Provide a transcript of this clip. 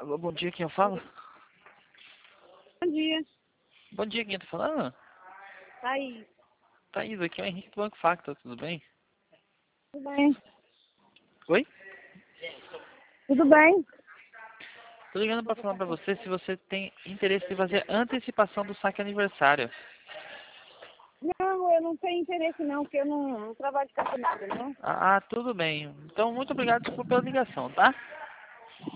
Alô, bom dia, quem eu falo? Bom dia. Bom dia, quem tá falando? Aí, Thaís, aqui é o Henrique do Banco Facta, tudo bem? tudo bem? Oi? Tudo bem? Tô ligando pra falar pra você se você tem interesse em fazer antecipação do saque aniversário. Não, eu não tenho interesse não, porque eu não trabalho com nada, não. Tudo bem. Então, muito obrigado pela ligação, tá?